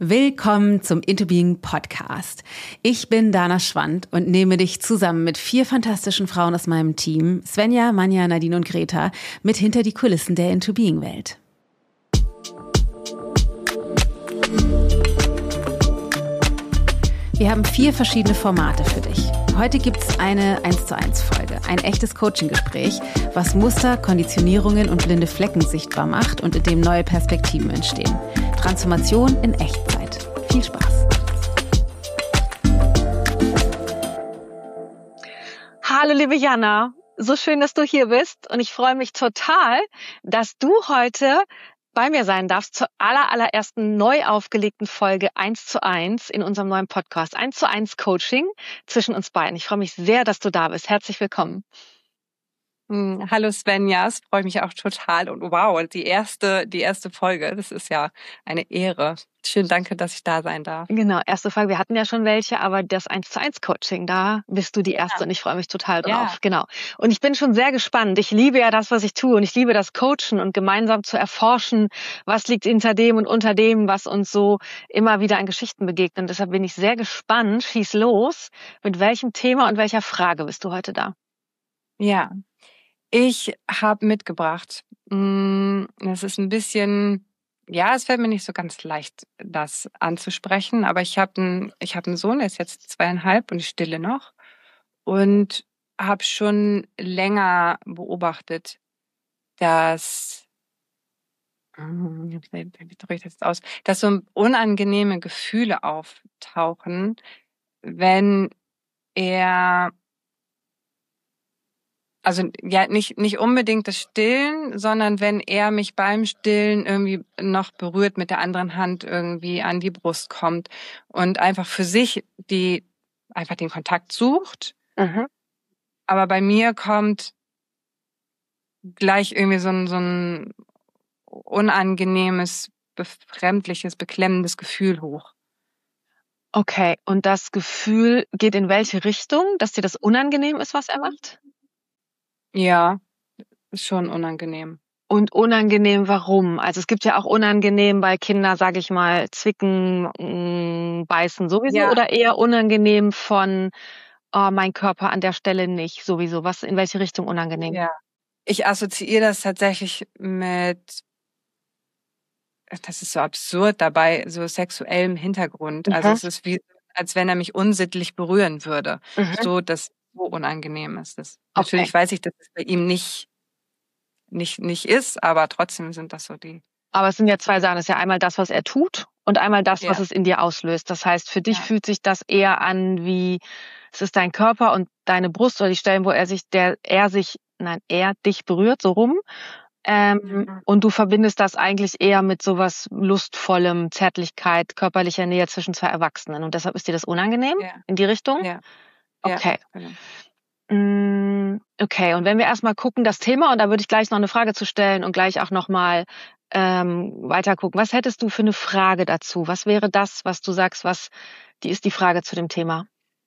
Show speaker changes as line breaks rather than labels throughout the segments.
Willkommen zum Into Being Podcast. Ich bin Dana Schwand und nehme dich zusammen mit 4 fantastischen Frauen aus meinem Team, Svenja, Manja, Nadine und Greta, mit hinter die Kulissen der Into Being Welt. Wir haben 4 verschiedene Formate für dich. Heute gibt's eine 1:1 Folge, ein echtes Coaching-Gespräch, was Muster, Konditionierungen und blinde Flecken sichtbar macht und in dem neue Perspektiven entstehen. Transformation in Echtzeit. Viel Spaß.
Hallo liebe Jana, so schön, dass du hier bist und ich freue mich total, dass du heute bei mir sein darfst zur allerersten neu aufgelegten Folge 1:1 in unserem neuen Podcast. 1:1 Coaching zwischen uns beiden. Ich freue mich sehr, dass du da bist. Herzlich willkommen.
Hallo Svenja, es freut mich auch total und wow, die erste Folge, das ist ja eine Ehre. Schön, danke, dass ich da sein darf.
Genau, erste Folge, wir hatten ja schon welche, aber das 1:1 Coaching, da bist du die erste und ich freue mich total drauf. Ja. Genau. Und ich bin schon sehr gespannt. Ich liebe ja das, was ich tue und ich liebe das Coachen und gemeinsam zu erforschen, was liegt hinter dem und unter dem, was uns so immer wieder an Geschichten begegnet. Und deshalb bin ich sehr gespannt. Schieß los. Mit welchem Thema und welcher Frage bist du heute da?
Ja. Ich habe mitgebracht, das ist ein bisschen, ja, es fällt mir nicht so ganz leicht, das anzusprechen, aber ich habe einen Sohn, der ist jetzt 2,5 und ich stille noch und habe schon länger beobachtet, dass, wie drücke ich das jetzt aus, dass so unangenehme Gefühle auftauchen, wenn er also ja, nicht unbedingt das Stillen, sondern wenn er mich beim Stillen irgendwie noch berührt, mit der anderen Hand irgendwie an die Brust kommt und einfach für sich einfach den Kontakt sucht.
Mhm.
Aber bei mir kommt gleich irgendwie so ein unangenehmes, befremdliches, beklemmendes Gefühl hoch.
Okay, und das Gefühl geht in welche Richtung, dass dir das unangenehm ist, was er macht?
Ja, ist schon unangenehm.
Und unangenehm, warum? Also es gibt ja auch unangenehm, weil Kinder, sage ich mal, zwicken, beißen sowieso, ja. Oder eher unangenehm von mein Körper an der Stelle nicht sowieso. Was, in welche Richtung unangenehm?
Ja, ich assoziiere das tatsächlich mit, das ist so absurd dabei, so sexuellem Hintergrund. Also es ist wie, als wenn er mich unsittlich berühren würde. So, das so unangenehm ist das.
Okay.
Natürlich weiß ich, dass es bei ihm nicht ist, aber trotzdem sind das so die.
Aber es sind ja 2 Sachen. Es ist ja einmal das, was er tut und einmal das, was es in dir auslöst. Das heißt, für dich fühlt sich das eher an wie, es ist dein Körper und deine Brust oder die Stellen, wo er dich berührt, so rum. Und du verbindest das eigentlich eher mit sowas Lustvollem, Zärtlichkeit, körperlicher Nähe zwischen 2 Erwachsenen. Und deshalb ist dir das unangenehm in die Richtung?
Ja.
Okay.
Ja, genau.
Okay, und wenn wir erstmal gucken, das Thema, und da würde ich gleich noch eine Frage zu stellen und gleich auch nochmal weiter gucken. Was hättest du für eine Frage dazu? Was wäre das, was du sagst, die ist die Frage zu dem Thema?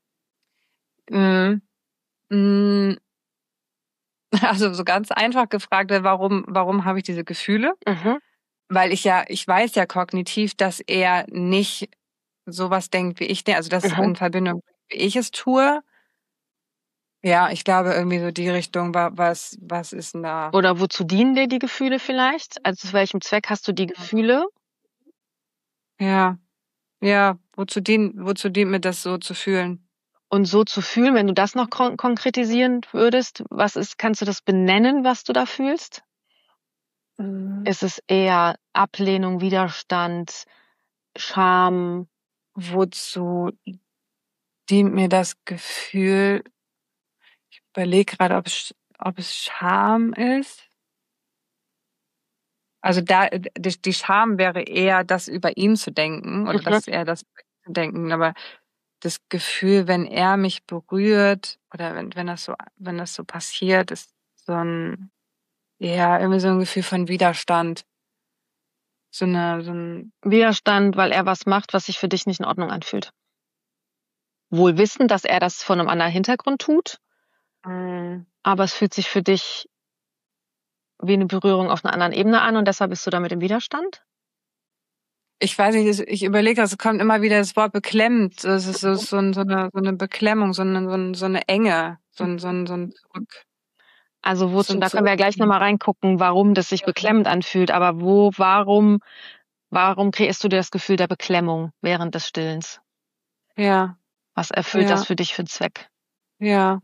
Also so ganz einfach gefragt, warum habe ich diese Gefühle? Weil ich weiß ja kognitiv, dass er nicht sowas denkt, wie ich denke, also das in Verbindung, wie ich es tue. Ja, ich glaube irgendwie so die Richtung, was ist denn da?
Oder wozu dienen dir die Gefühle vielleicht? Also zu welchem Zweck hast du die Gefühle?
Ja, wozu dient mir das so zu fühlen?
Und so zu fühlen, wenn du das noch konkretisieren würdest, kannst du das benennen, was du da fühlst? Ist es eher Ablehnung, Widerstand, Scham?
Wozu dient mir das Gefühl? Ich überlege gerade, ob es Scham ist. Also die Scham wäre eher, das über ihn zu denken oder dass er das zu denken. Aber das Gefühl, wenn er mich berührt oder wenn das so passiert, ist irgendwie so ein Gefühl von Widerstand. So ein
Widerstand, weil er was macht, was sich für dich nicht in Ordnung anfühlt. Wohl wissend, dass er das von einem anderen Hintergrund tut, aber es fühlt sich für dich wie eine Berührung auf einer anderen Ebene an und deshalb bist du damit im Widerstand?
Ich weiß nicht, ich überlege, es kommt immer wieder das Wort beklemmt. Es ist so eine Beklemmung, so eine Enge, so ein Zurück.
Also wozu, da können wir ja gleich nochmal reingucken, warum das sich beklemmend anfühlt, aber warum kreierst du dir das Gefühl der Beklemmung während des Stillens?
Ja.
Was erfüllt das für dich für einen Zweck?
Ja.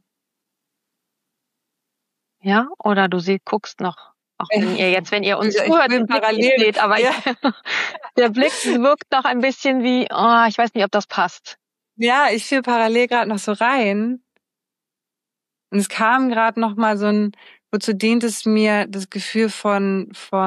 Ja? Oder du guckst noch, auch wenn ihr uns zuhört, den Blick
parallel
seht, aber der Blick wirkt noch ein bisschen wie, ich weiß nicht, ob das passt.
Ja, ich fiel parallel gerade noch so rein. Und es kam gerade noch mal wozu dient es mir, das Gefühl von,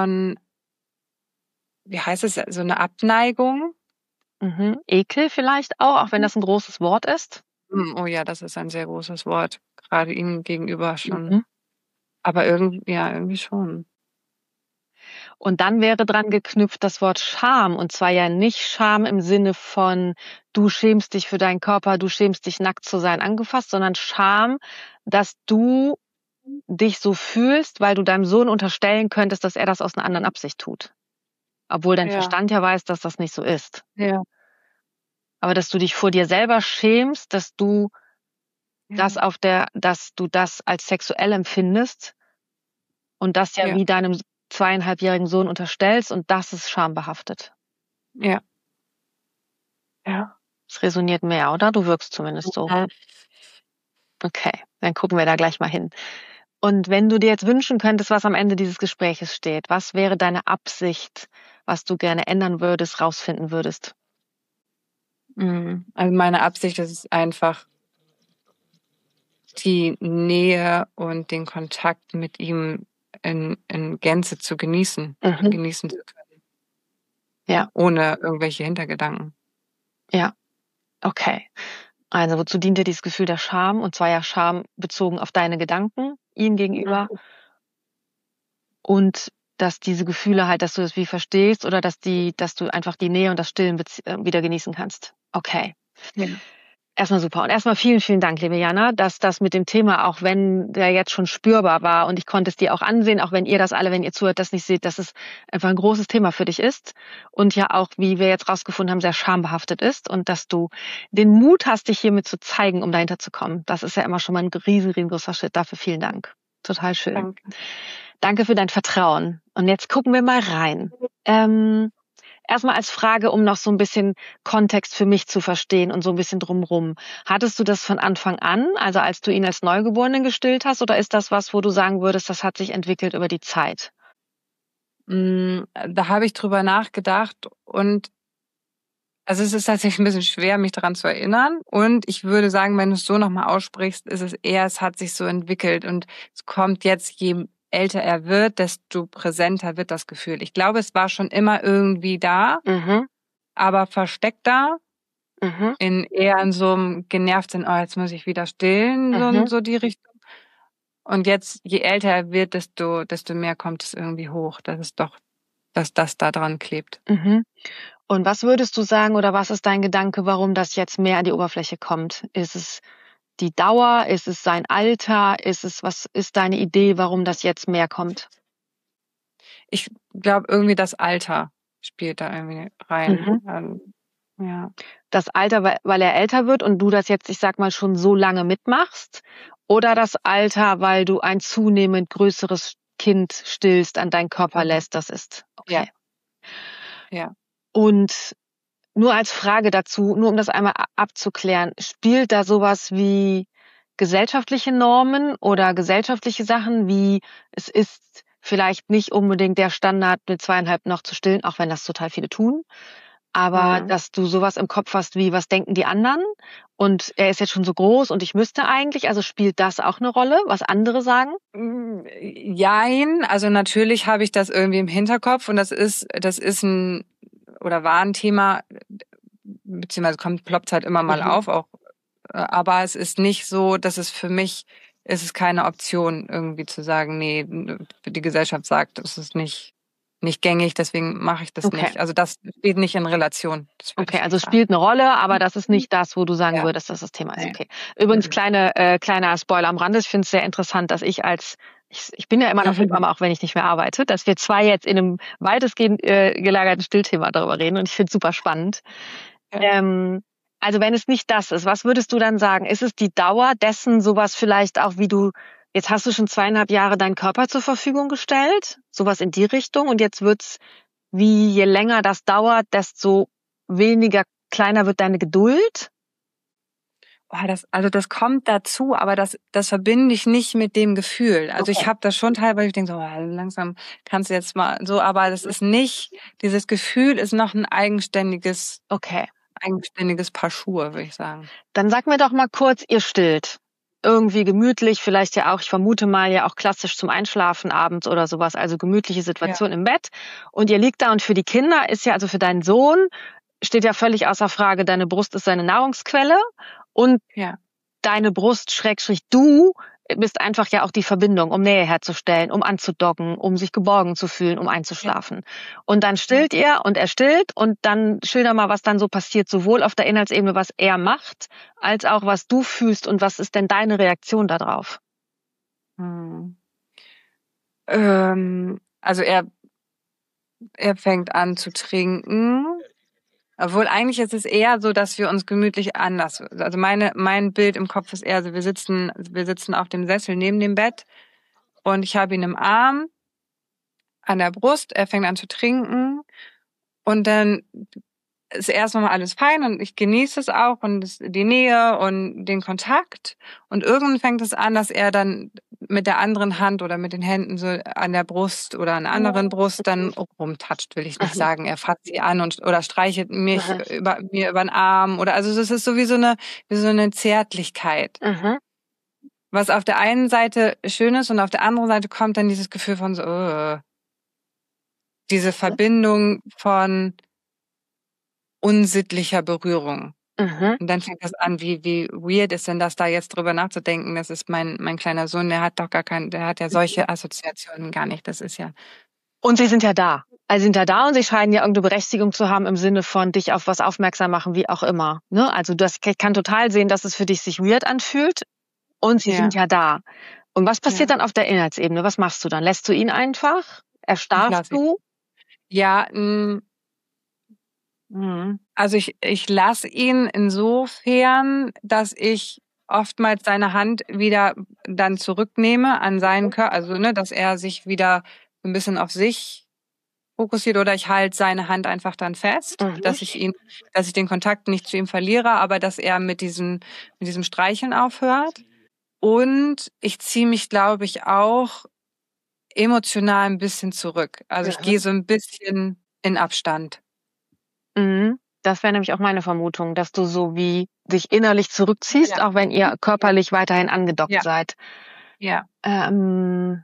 wie heißt es, so eine Abneigung?
Mhm. Ekel vielleicht auch wenn das ein großes Wort ist?
Oh ja, das ist ein sehr großes Wort, gerade ihm gegenüber schon. Mhm. Aber irgendwie schon.
Und dann wäre dran geknüpft das Wort Scham. Und zwar ja nicht Scham im Sinne von, du schämst dich für deinen Körper, du schämst dich nackt zu sein angefasst, sondern Scham, dass du dich so fühlst, weil du deinem Sohn unterstellen könntest, dass er das aus einer anderen Absicht tut. Obwohl dein Verstand ja weiß, dass das nicht so ist.
Ja.
Aber dass du dich vor dir selber schämst, dass du dass du das als sexuell empfindest und das wie deinem 2,5-jährigen Sohn unterstellst und das ist schambehaftet.
Ja. Ja.
Es resoniert mehr, oder? Du wirkst zumindest so. Okay, dann gucken wir da gleich mal hin. Und wenn du dir jetzt wünschen könntest, was am Ende dieses Gespräches steht, was wäre deine Absicht, was du gerne ändern würdest, rausfinden würdest?
Also meine Absicht ist einfach, die Nähe und den Kontakt mit ihm in Gänze zu genießen zu können.
Ja.
Ohne irgendwelche Hintergedanken.
Ja. Okay. Also wozu dient dir dieses Gefühl der Scham? Und zwar ja Scham bezogen auf deine Gedanken ihm gegenüber. Und dass diese Gefühle halt, dass du das wie verstehst oder dass du einfach die Nähe und das Stillen wieder genießen kannst. Okay.
Ja.
Erstmal super. Und erstmal vielen, vielen Dank, liebe Jana, dass das mit dem Thema, auch wenn der jetzt schon spürbar war und ich konnte es dir auch ansehen, auch wenn ihr das alle, wenn ihr zuhört, das nicht seht, dass es einfach ein großes Thema für dich ist und ja auch, wie wir jetzt rausgefunden haben, sehr schambehaftet ist und dass du den Mut hast, dich hiermit zu zeigen, um dahinter zu kommen. Das ist ja immer schon mal ein riesengroßer Schritt. Dafür vielen Dank. Total schön. Danke für dein Vertrauen. Und jetzt gucken wir mal rein. Erstmal als Frage, um noch so ein bisschen Kontext für mich zu verstehen und so ein bisschen drumrum. Hattest du das von Anfang an, also als du ihn als Neugeborenen gestillt hast, oder ist das was, wo du sagen würdest, das hat sich entwickelt über die Zeit?
Da habe ich drüber nachgedacht und also es ist tatsächlich ein bisschen schwer, mich daran zu erinnern. Und ich würde sagen, wenn du es so nochmal aussprichst, ist es eher, es hat sich so entwickelt und es kommt jetzt, je älter er wird, desto präsenter wird das Gefühl. Ich glaube, es war schon immer irgendwie da, aber versteckter, eher in so einem genervten, jetzt muss ich wieder stillen, so die Richtung. Und jetzt, je älter er wird, desto mehr kommt es irgendwie hoch, dass das da dran klebt.
Und was würdest du sagen oder was ist dein Gedanke, warum das jetzt mehr an die Oberfläche kommt? Ist es die Dauer? Ist es sein Alter? Was ist deine Idee, warum das jetzt mehr kommt?
Ich glaube, irgendwie das Alter spielt da irgendwie rein. Ja.
Das Alter, weil er älter wird und du das jetzt, ich sag mal, schon so lange mitmachst? Oder das Alter, weil du ein zunehmend größeres Kind stillst, an deinen Körper lässt? Das ist okay.
Ja.
Und nur als Frage dazu, nur um das einmal abzuklären, spielt da sowas wie gesellschaftliche Normen oder gesellschaftliche Sachen, wie es ist vielleicht nicht unbedingt der Standard, mit 2,5 noch zu stillen, auch wenn das total viele tun, aber dass du sowas im Kopf hast wie, was denken die anderen? Und er ist jetzt schon so groß und ich müsste eigentlich, also spielt das auch eine Rolle, was andere sagen?
Jein, also natürlich habe ich das irgendwie im Hinterkopf und das ist war ein Thema, beziehungsweise ploppt halt immer mal auf, auch, aber es ist nicht so, dass es für mich, es ist keine Option irgendwie zu sagen, nee, die Gesellschaft sagt, es ist nicht gängig, deswegen mache ich das nicht. Also das steht nicht in Relation.
Okay, also es spielt eine Rolle, aber das ist nicht das, wo du sagen würdest, dass das Thema ist. Okay. Übrigens, kleiner Spoiler am Rande. Ich finde es sehr interessant, dass ich ich bin ja immer noch Hebamme, auch wenn ich nicht mehr arbeite, dass wir zwei jetzt in einem weitestgehend gelagerten Stillthema darüber reden und ich finde es super spannend. Ja. Also wenn es nicht das ist, was würdest du dann sagen? Ist es die Dauer dessen, sowas vielleicht auch wie du, jetzt hast du schon 2,5 Jahre deinen Körper zur Verfügung gestellt, sowas in die Richtung und jetzt wird's, wie je länger das dauert, desto kleiner wird deine Geduld?
Das kommt dazu, aber das verbinde ich nicht mit dem Gefühl. Also ich habe das schon teilweise, ich denke so, langsam kannst du jetzt mal so, aber das ist nicht, dieses Gefühl ist noch ein eigenständiges Paar Schuhe, würde ich sagen.
Dann sag mir doch mal kurz, ihr stillt. Irgendwie gemütlich, vielleicht ja auch, ich vermute mal, ja auch klassisch zum Einschlafen abends oder sowas, also gemütliche Situation im Bett. Und ihr liegt da und für die Kinder ist ja, also für deinen Sohn, steht ja völlig außer Frage, deine Brust ist seine Nahrungsquelle. Und deine Brust, / du, bist einfach ja auch die Verbindung, um Nähe herzustellen, um anzudocken, um sich geborgen zu fühlen, um einzuschlafen. Und dann stillt ihr und er stillt und dann schilder mal, was dann so passiert, sowohl auf der Inhaltsebene, was er macht, als auch, was du fühlst und was ist denn deine Reaktion darauf?
Also er fängt an zu trinken. Obwohl eigentlich ist es eher so, dass wir uns gemütlich anders. Also mein Bild im Kopf ist eher so, wir sitzen auf dem Sessel neben dem Bett und ich habe ihn im Arm, an der Brust, er fängt an zu trinken und dann ist erstmal alles fein und ich genieße es auch und die Nähe und den Kontakt und irgendwann fängt es an, dass er dann mit der anderen Hand oder mit den Händen so an der Brust oder an der anderen Brust dann rumtatscht, will ich nicht sagen. Er fasst sie an oder streichelt mir über den Arm oder also es ist so wie so eine Zärtlichkeit. Was auf der einen Seite schön ist und auf der anderen Seite kommt dann dieses Gefühl von so diese Verbindung von unsittlicher Berührung. Und dann fängt das an, wie weird ist denn das, da jetzt drüber nachzudenken, das ist mein kleiner Sohn, der hat ja solche Assoziationen gar nicht, das ist ja.
Und sie sind ja da. Also sie sind ja da und sie scheinen ja irgendeine Berechtigung zu haben im Sinne von dich auf was aufmerksam machen, wie auch immer. Ne? Also ich kann total sehen, dass es für dich sich weird anfühlt und sie sind ja da. Und was passiert dann auf der Inhaltsebene? Was machst du dann? Lässt du ihn einfach? Erstarrst du?
Ja, also ich lasse ihn insofern, dass ich oftmals seine Hand wieder dann zurücknehme an seinen Körper, also dass er sich wieder ein bisschen auf sich fokussiert oder ich halte seine Hand einfach dann fest, dass ich den Kontakt nicht zu ihm verliere, aber dass er mit diesem Streicheln aufhört. Und ich ziehe mich, glaube ich, auch emotional ein bisschen zurück. Also ich gehe so ein bisschen in Abstand.
Das wäre nämlich auch meine Vermutung, dass du so wie dich innerlich zurückziehst, auch wenn ihr körperlich weiterhin angedockt seid.
Ja.
Und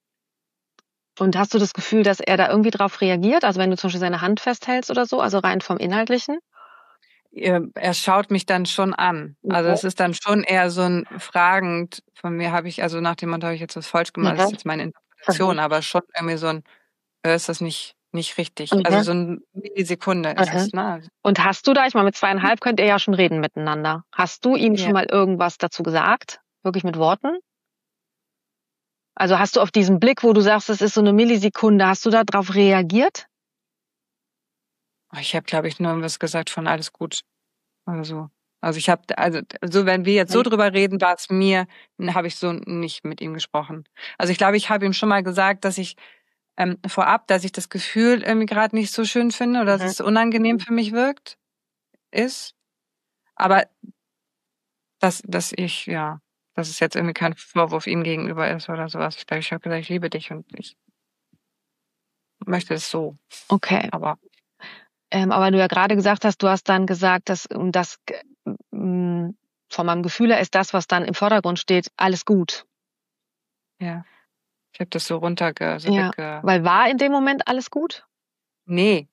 hast du das Gefühl, dass er da irgendwie drauf reagiert? Also wenn du zum Beispiel seine Hand festhältst oder so, also rein vom Inhaltlichen?
Er schaut mich dann schon an. Also es ist dann schon eher so ein fragend, von mir also nach dem Motto, habe ich jetzt was falsch gemacht, das ist jetzt meine Interpretation, aber schon irgendwie so ein, ist das nicht richtig. Also so eine Millisekunde ist es. Ne?
Und hast du da, ich meine, mit 2,5 könnt ihr ja schon reden miteinander. Hast du ihm schon mal irgendwas dazu gesagt? Wirklich mit Worten? Also hast du auf diesen Blick, wo du sagst, es ist so eine Millisekunde, hast du da drauf reagiert?
Ich habe, glaube ich, nur was gesagt von alles gut. Oder so. Also ich habe, so wenn wir jetzt so drüber reden, habe ich so nicht mit ihm gesprochen. Also ich glaube, ich habe ihm schon mal gesagt, dass ich vorab, dass ich das Gefühl irgendwie gerade nicht so schön finde oder dass es unangenehm für mich ist. Aber dass es jetzt irgendwie kein Vorwurf ihm gegenüber ist oder sowas. Ich glaube, ich habe gesagt, ich liebe dich und ich möchte es so.
Okay. Aber du ja gerade gesagt hast, du hast dann gesagt, dass das von meinem Gefühl her ist das, was dann im Vordergrund steht, alles gut.
Ja. Ich habe das so
weil war in dem Moment alles gut?
Nee.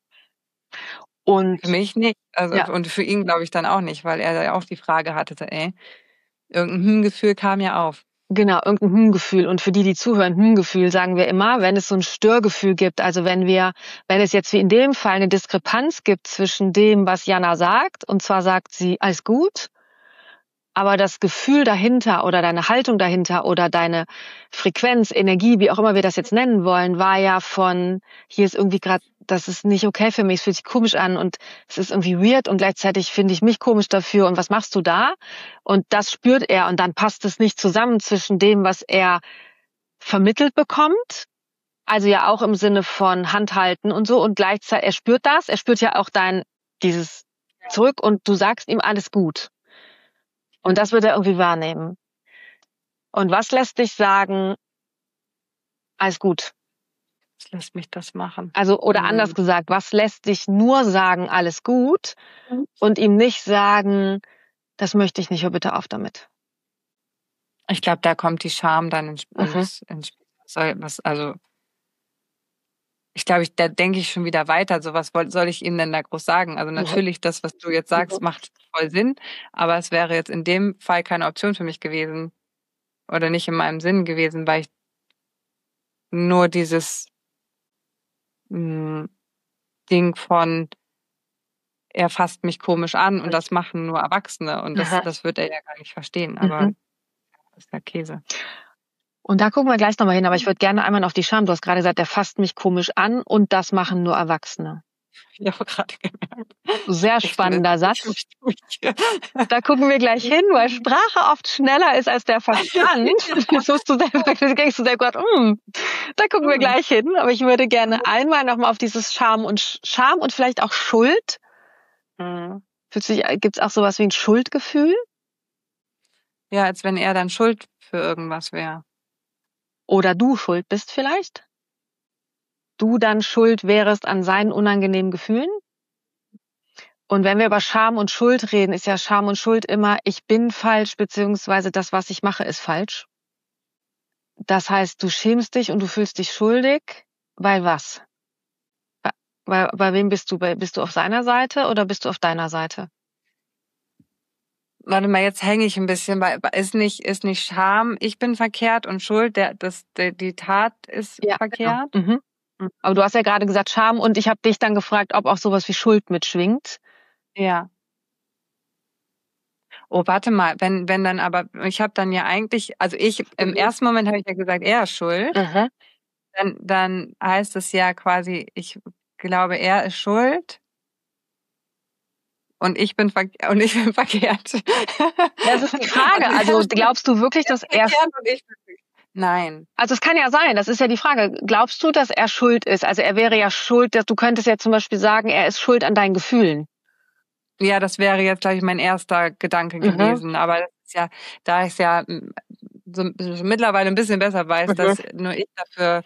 Und
für mich nicht. Also und für ihn glaube ich dann auch nicht, weil er ja auch die Frage hatte, irgendein Gefühl kam ja auf.
Genau, irgendein Gefühl. Und für die zuhören, Gefühl sagen wir immer, wenn es so ein Störgefühl gibt, also wenn es jetzt wie in dem Fall eine Diskrepanz gibt zwischen dem, was Jana sagt, und zwar sagt sie, alles gut, Aber das Gefühl dahinter oder deine Haltung dahinter oder deine Frequenz, Energie, wie auch immer wir das jetzt nennen wollen, war ja von, hier ist irgendwie gerade, das ist nicht okay für mich, es fühlt sich komisch an und es ist irgendwie weird und gleichzeitig finde ich mich komisch dafür und was machst du da? Und das spürt er und dann passt es nicht zusammen zwischen dem, was er vermittelt bekommt, also ja auch im Sinne von Handhalten und so und gleichzeitig, er spürt ja auch dieses zurück und du sagst ihm alles gut. Und das wird er irgendwie wahrnehmen. Und was lässt dich sagen, alles gut?
Was lässt mich das machen?
Also, oder anders gesagt, was lässt dich nur sagen, alles gut und ihm nicht sagen, das möchte ich nicht, hör bitte auf damit?
Ich glaube, da kommt die Scham dann ins Spiel. Also, ich glaube, da denke ich schon wieder weiter. So, was soll ich ihm denn da groß sagen? Also natürlich, das, was du jetzt sagst, macht voll Sinn. Aber es wäre jetzt in dem Fall keine Option für mich gewesen. Oder nicht in meinem Sinn gewesen, weil ich nur dieses Ding von, er fasst mich komisch an und das machen nur Erwachsene. Und das wird er ja gar nicht verstehen. Aber das ist ja Käse.
Und da gucken wir gleich nochmal hin, aber ich würde gerne einmal auf die Scham. Du hast gerade gesagt, der fasst mich komisch an und das machen nur Erwachsene.
Ich habe gerade gemerkt.
Sehr spannender Satz. Da gucken wir gleich hin, weil Sprache oft schneller ist als der Verstand. Das musst du selber, denkst du selber, da gucken wir gleich hin. Aber ich würde gerne einmal nochmal auf dieses Scham und vielleicht auch Schuld. Gibt's auch sowas wie ein Schuldgefühl?
Ja, als wenn er dann schuld für irgendwas wäre.
Oder du schuld bist vielleicht? Du dann schuld wärest an seinen unangenehmen Gefühlen? Und wenn wir über Scham und Schuld reden, ist ja Scham und Schuld immer, ich bin falsch, beziehungsweise das, was ich mache, ist falsch. Das heißt, du schämst dich und du fühlst dich schuldig, weil was? Bei wem bist du? Bist du auf seiner Seite oder bist du auf deiner Seite?
Warte mal, jetzt hänge ich ein bisschen, weil ist nicht Scham, ich bin verkehrt und Schuld, die Tat ist verkehrt.
Genau. Aber du hast ja gerade gesagt Scham und ich habe dich dann gefragt, ob auch sowas wie Schuld mitschwingt.
Ja. Oh, warte mal, wenn dann aber, ich habe dann ja eigentlich, also im ersten Moment habe ich ja gesagt, er ist schuld. Dann heißt es ja quasi, ich glaube, er ist schuld. Und ich bin verkehrt.
Das ist die Frage. Also glaubst du wirklich, dass er...
Nein.
Also es kann ja sein, das ist ja die Frage. Glaubst du, dass er schuld ist? Also er wäre ja schuld, du könntest ja zum Beispiel sagen, er ist schuld an deinen Gefühlen.
Ja, das wäre jetzt, glaube ich, mein erster Gedanke gewesen. Aber das ist ja, da ich es ja so mittlerweile ein bisschen besser weiß, dass nur ich dafür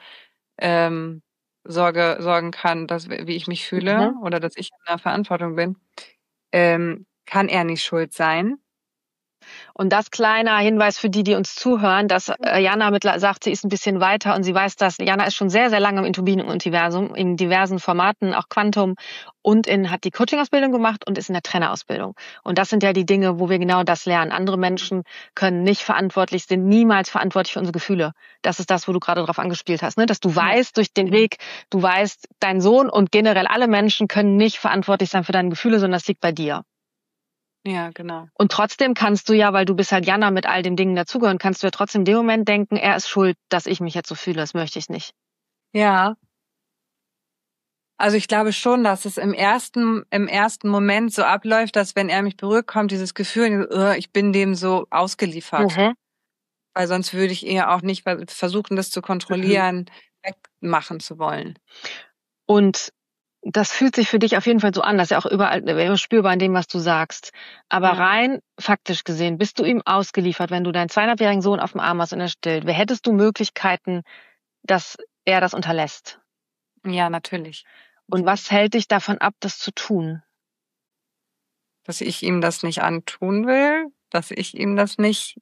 sorgen kann, wie ich mich fühle oder dass ich in der Verantwortung bin, kann er nicht schuld sein.
Und das kleiner Hinweis für die uns zuhören, dass Jana sagt, sie ist ein bisschen weiter und sie weiß, dass Jana ist schon sehr, sehr lange im Intubium-Universum, in diversen Formaten, auch Quantum und hat die Coaching-Ausbildung gemacht und ist in der Trainerausbildung. Und das sind ja die Dinge, wo wir genau das lernen. Andere Menschen können nicht sind niemals verantwortlich für unsere Gefühle. Das ist das, wo du gerade drauf angespielt hast, ne? Dass du weißt, durch den Weg, du weißt, dein Sohn und generell alle Menschen können nicht verantwortlich sein für deine Gefühle, sondern das liegt bei dir.
Ja, genau.
Und trotzdem kannst du ja, weil du bist halt Jana mit all den Dingen dazugehören, kannst du ja trotzdem in dem Moment denken, er ist schuld, dass ich mich jetzt so fühle, das möchte ich nicht.
Ja. Also ich glaube schon, dass es im ersten Moment so abläuft, dass wenn er mich berührt, kommt dieses Gefühl, ich bin dem so ausgeliefert. Weil sonst würde ich eher auch nicht versuchen, das zu kontrollieren, wegmachen zu wollen.
Und das fühlt sich für dich auf jeden Fall so an, das ist ja auch überall immer spürbar in dem, was du sagst. Aber rein faktisch gesehen, bist du ihm ausgeliefert, wenn du deinen 2,5-jährigen Sohn auf dem Arm hast und er stillt? Hättest du Möglichkeiten, dass er das unterlässt?
Ja, natürlich.
Und was hält dich davon ab, das zu tun?
Dass ich ihm das nicht antun will, dass ich ihm das nicht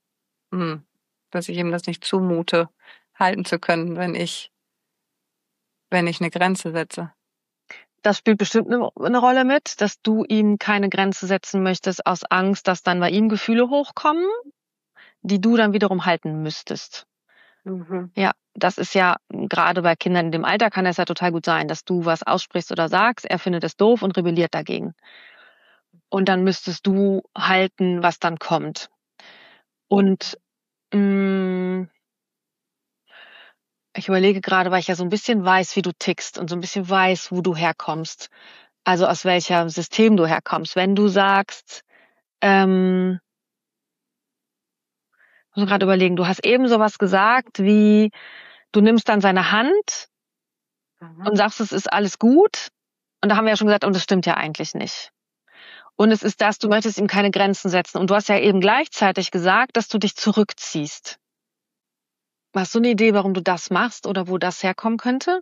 zumute, halten zu können, wenn ich eine Grenze setze.
Das spielt bestimmt eine Rolle mit, dass du ihm keine Grenze setzen möchtest aus Angst, dass dann bei ihm Gefühle hochkommen, die du dann wiederum halten müsstest. Ja, das ist ja gerade bei Kindern in dem Alter kann es ja total gut sein, dass du was aussprichst oder sagst, er findet es doof und rebelliert dagegen. und dann müsstest du halten, was dann kommt. Und ich überlege gerade, weil ich ja so ein bisschen weiß, wie du tickst und so ein bisschen weiß, wo du herkommst. Also aus welchem System du herkommst. Wenn du sagst, muss gerade überlegen, du hast eben sowas gesagt wie, du nimmst dann seine Hand und sagst, es ist alles gut. Und da haben wir ja schon gesagt, und das stimmt ja eigentlich nicht. Und es ist das, du möchtest ihm keine Grenzen setzen. Und du hast ja eben gleichzeitig gesagt, dass du dich zurückziehst. Hast du eine Idee, warum du das machst oder wo das herkommen könnte?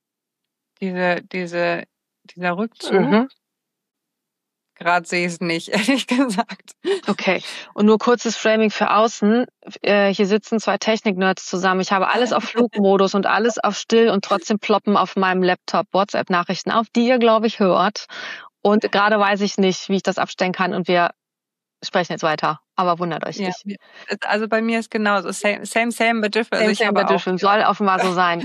Dieser Rückzug. Gerade sehe ich es nicht, ehrlich gesagt.
Okay. Und nur kurzes Framing für außen. Hier sitzen 2 Technik-Nerds zusammen. Ich habe alles auf Flugmodus und alles auf Still und trotzdem ploppen auf meinem Laptop WhatsApp-Nachrichten auf, die ihr, glaube ich, hört. Und gerade weiß ich nicht, wie ich das abstellen kann. Und wir sprechen jetzt weiter. Aber wundert euch nicht.
Also bei mir ist genauso. Same, but different.
Same, but different. Soll offenbar so sein.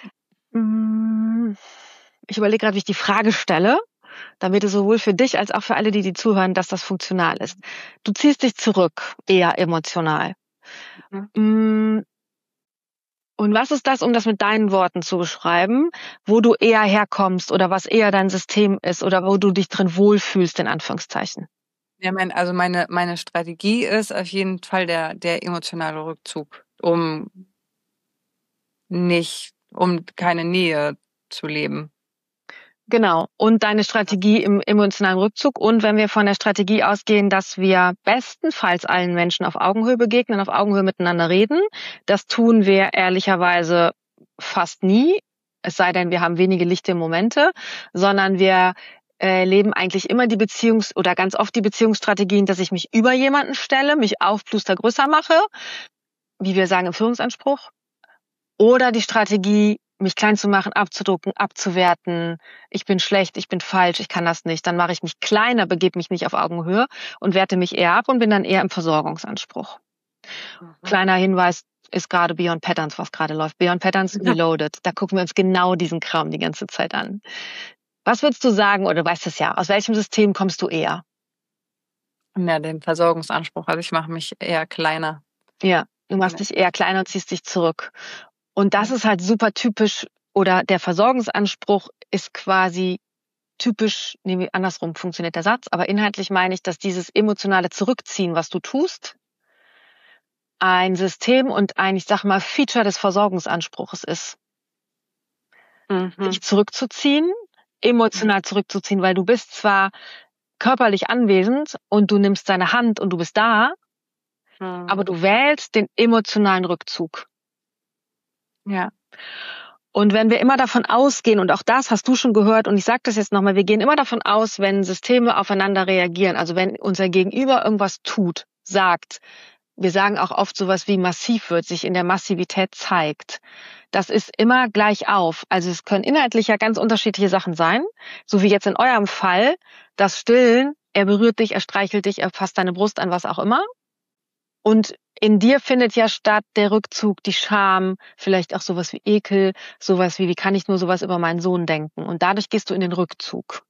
Ich überlege gerade, wie ich die Frage stelle, damit es sowohl für dich als auch für alle, die zuhören, dass das funktional ist. Du ziehst dich zurück, eher emotional. Und was ist das, um das mit deinen Worten zu beschreiben, wo du eher herkommst oder was eher dein System ist oder wo du dich drin wohlfühlst, in Anführungszeichen?
Ja, also meine Strategie ist auf jeden Fall der emotionale Rückzug, um keine Nähe zu leben.
Genau. Und deine Strategie im emotionalen Rückzug. Und wenn wir von der Strategie ausgehen, dass wir bestenfalls allen Menschen auf Augenhöhe begegnen, auf Augenhöhe miteinander reden, das tun wir ehrlicherweise fast nie. Es sei denn, wir haben wenige lichte Momente, sondern wir leben eigentlich immer oder ganz oft die Beziehungsstrategien, dass ich mich über jemanden stelle, mich aufpluster größer mache, wie wir sagen im Führungsanspruch. Oder die Strategie, mich klein zu machen, abzudrucken, abzuwerten, ich bin schlecht, ich bin falsch, ich kann das nicht. Dann mache ich mich kleiner, begebe mich nicht auf Augenhöhe und werte mich eher ab und bin dann eher im Versorgungsanspruch. Kleiner Hinweis ist gerade Beyond Patterns, was gerade läuft. Beyond Patterns Reloaded. Da gucken wir uns genau diesen Kram die ganze Zeit an. Was würdest du sagen, oder du weißt es ja, aus welchem System kommst du eher?
Ja, den Versorgungsanspruch. Also ich mache mich eher kleiner.
Ja, du machst dich eher kleiner und ziehst dich zurück. Und das ist halt super typisch, oder der Versorgungsanspruch ist quasi typisch, andersrum funktioniert der Satz, aber inhaltlich meine ich, dass dieses emotionale Zurückziehen, was du tust, ein System und ein, ich sag mal, Feature des Versorgungsanspruches ist. Dich zurückzuziehen, emotional zurückzuziehen, weil du bist zwar körperlich anwesend und du nimmst deine Hand und du bist da, aber du wählst den emotionalen Rückzug.
Ja.
Und wenn wir immer davon ausgehen, und auch das hast du schon gehört, und ich sage das jetzt nochmal, wir gehen immer davon aus, wenn Systeme aufeinander reagieren, also wenn unser Gegenüber irgendwas tut, sagt, wir sagen auch oft sowas wie massiv wird, sich in der Massivität zeigt. Das ist immer gleich auf. Also es können inhaltlich ja ganz unterschiedliche Sachen sein, so wie jetzt in eurem Fall, das Stillen, er berührt dich, er streichelt dich, er fasst deine Brust an, was auch immer. Und in dir findet ja statt der Rückzug, die Scham, vielleicht auch sowas wie Ekel, sowas wie kann ich nur sowas über meinen Sohn denken? Und dadurch gehst du in den Rückzug.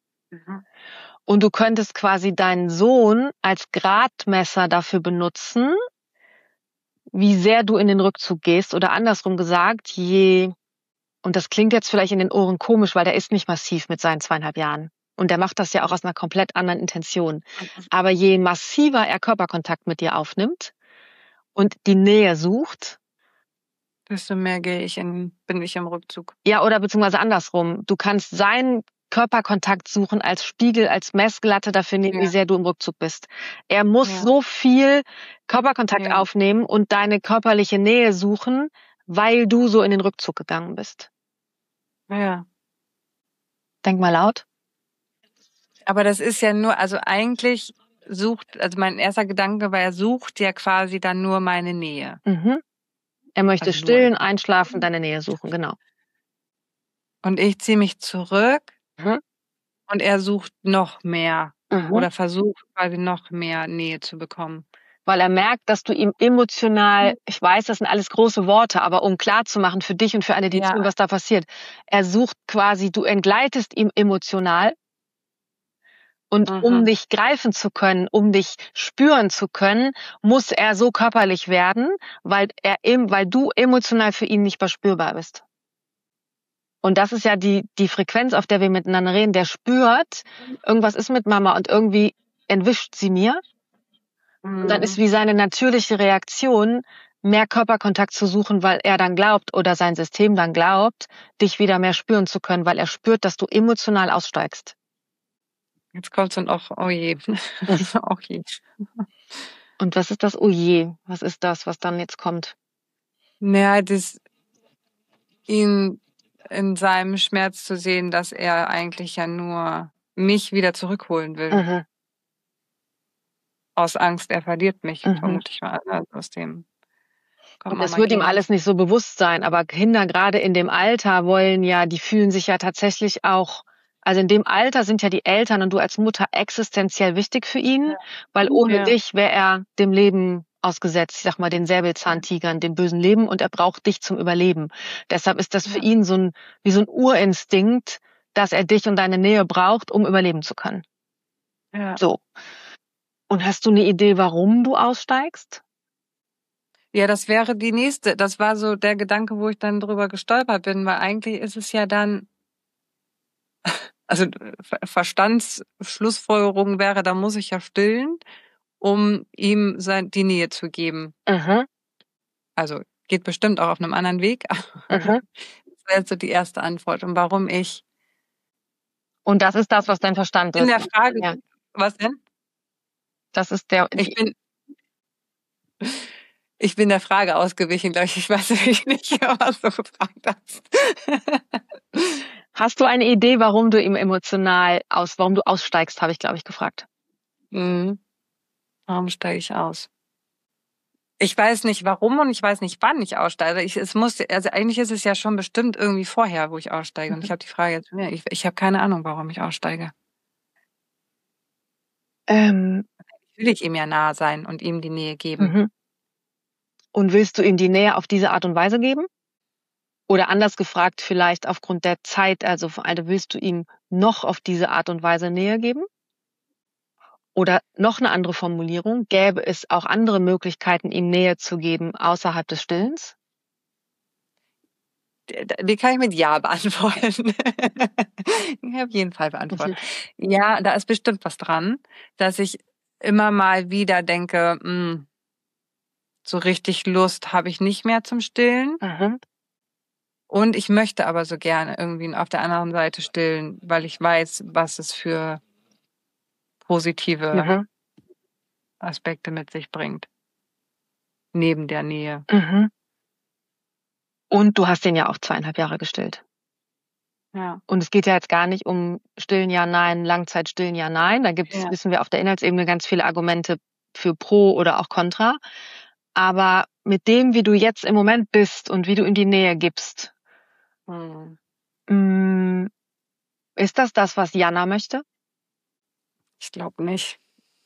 Und du könntest quasi deinen Sohn als Gradmesser dafür benutzen, wie sehr du in den Rückzug gehst. Oder andersrum gesagt, und das klingt jetzt vielleicht in den Ohren komisch, weil der ist nicht massiv mit seinen 2,5 Jahren. Und der macht das ja auch aus einer komplett anderen Intention. Aber je massiver er Körperkontakt mit dir aufnimmt und die Nähe sucht,
desto mehr bin ich im Rückzug.
Ja, oder beziehungsweise andersrum. Du kannst seinen Körperkontakt suchen als Spiegel, als Messglatte dafür nehmen, wie sehr du im Rückzug bist. Er muss so viel Körperkontakt aufnehmen und deine körperliche Nähe suchen, weil du so in den Rückzug gegangen bist.
Ja.
Denk mal laut.
Aber das ist ja nur, also eigentlich mein erster Gedanke war, er sucht ja quasi dann nur meine Nähe.
Er möchte stillen, einschlafen, deine Nähe suchen, genau.
Und ich ziehe mich zurück und er sucht noch mehr oder versucht quasi noch mehr Nähe zu bekommen.
Weil er merkt, dass du ihm emotional, ich weiß, das sind alles große Worte, aber um klar zu machen für dich und für alle, die zuhören, was da passiert, er sucht quasi, du entgleitest ihm emotional Und um dich greifen zu können, um dich spüren zu können, muss er so körperlich werden, weil du emotional für ihn nicht mehr spürbar bist. Und das ist ja die Frequenz, auf der wir miteinander reden. Der spürt, irgendwas ist mit Mama und irgendwie entwischt sie mir. Und dann ist wie seine natürliche Reaktion, mehr Körperkontakt zu suchen, weil er dann glaubt oder sein System dann glaubt, dich wieder mehr spüren zu können, weil er spürt, dass du emotional aussteigst.
Jetzt kommt dann auch, oh je. Oh je.
Und was ist das, oh je? Was ist das, was dann jetzt kommt?
Naja, ihn in seinem Schmerz zu sehen, dass er eigentlich ja nur mich wieder zurückholen will. Aus Angst, er verliert mich, vermute ich mal. Also aus dem
und das wird ihm alles nicht so bewusst sein, aber Kinder gerade in dem Alter die fühlen sich ja tatsächlich auch, also in dem Alter sind ja die Eltern und du als Mutter existenziell wichtig für ihn, weil ohne dich wäre er dem Leben ausgesetzt, ich sag mal den Säbelzahntigern, dem bösen Leben, und er braucht dich zum Überleben. Deshalb ist das für ihn wie so ein Urinstinkt, dass er dich und deine Nähe braucht, um überleben zu können.
Ja.
So. Und hast du eine Idee, warum du aussteigst?
Ja, das wäre das war so der Gedanke, wo ich dann drüber gestolpert bin, weil eigentlich ist es ja dann, also Verstandsschlussfolgerung wäre, da muss ich ja stillen, um ihm die Nähe zu geben. Also geht bestimmt auch auf einem anderen Weg. Das wäre jetzt so die erste Antwort. Und warum ich?
Und das ist das, was dein Verstand ist.
In der Frage, was denn?
Das ist
Ich bin der Frage ausgewichen, glaube ich. Ich weiß nicht, was du gefragt hast.
Hast du eine Idee, warum du ihm warum du aussteigst, habe ich, glaube ich, gefragt.
Warum steige ich aus? Ich weiß nicht warum und ich weiß nicht, wann ich aussteige. Also eigentlich ist es ja schon bestimmt irgendwie vorher, wo ich aussteige. Und ich habe die Frage jetzt, ich habe keine Ahnung, warum ich aussteige. Will ich ihm ja nahe sein und ihm die Nähe geben.
Und willst du ihm die Nähe auf diese Art und Weise geben? Oder anders gefragt, vielleicht aufgrund der Zeit, also willst du ihm noch auf diese Art und Weise Nähe geben? Oder noch eine andere Formulierung, gäbe es auch andere Möglichkeiten, ihm Nähe zu geben, außerhalb des Stillens?
Die kann ich mit Ja beantworten. Die kann ich auf jeden Fall beantworten. Ja, da ist bestimmt was dran, dass ich immer mal wieder denke, so richtig Lust habe ich nicht mehr zum Stillen. Und ich möchte aber so gerne irgendwie auf der anderen Seite stillen, weil ich weiß, was es für positive Aspekte mit sich bringt. Neben der Nähe.
Und du hast den ja auch 2,5 Jahre gestillt.
Ja.
Und es geht ja jetzt gar nicht um Stillen ja, nein, Langzeitstillen ja, nein. Da gibt's, wissen wir, auf der Inhaltsebene ganz viele Argumente für Pro oder auch Contra. Aber mit dem, wie du jetzt im Moment bist und wie du ihm die Nähe gibst, ist das, was Jana möchte?
Ich glaube nicht.